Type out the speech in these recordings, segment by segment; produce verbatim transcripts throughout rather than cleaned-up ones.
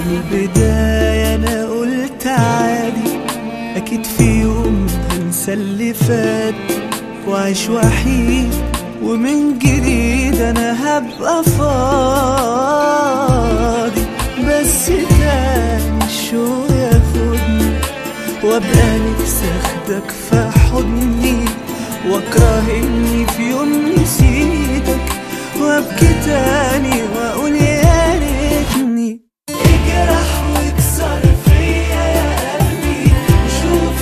البداية أنا قلت عادي، أكيد في يوم هنسى اللي فات وعيش وحيد، ومن جديد أنا هبقى فاضي. بس تاني الشوق ياخدني وابقى نفسي اخدك في حضني، واكره اني في يوم نسيتك وابكي تاني واقول يا ريتني. اجرح واكسر فيا يا قلبي، شوف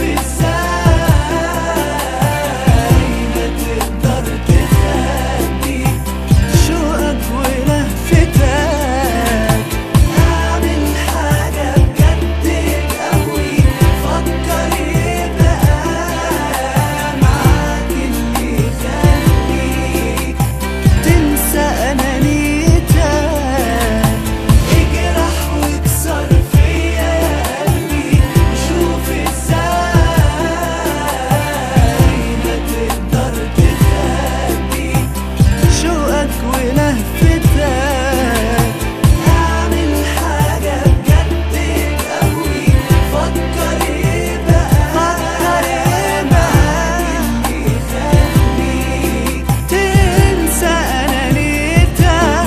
ازاي ما تقدر تخبي شوقك ولهفتك. اعمل حاجة بجد تقوي، فكر يبقى معاك اللي يخليك تنسى انانيتك. اجرح واكسر فيا يا قلبي، شوف ازاي ما تقدر تخبي شوقك ولهفتك. اعمل حاجة بجد تقوي، فكر يبقى معاك اللي يخليك تنسى انانيتك.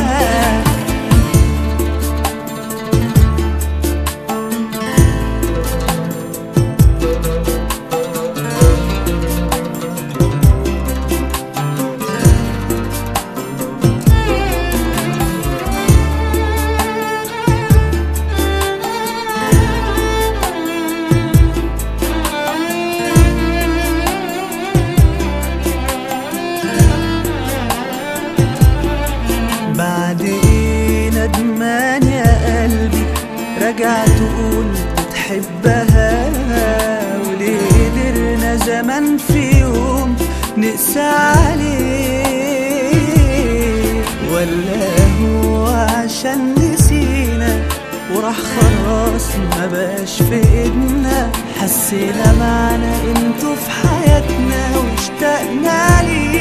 بعد ايه ندمان يا قلبي، رجع تقول بتحبها، وليه قدرنا زمان في يوم نقسى عليه؟ ولا هو عشان نسينا وراح خلاص ما بقاش في ايدنا؟ حسينا معنى قيمته في حياتنا واشتقنا ليه.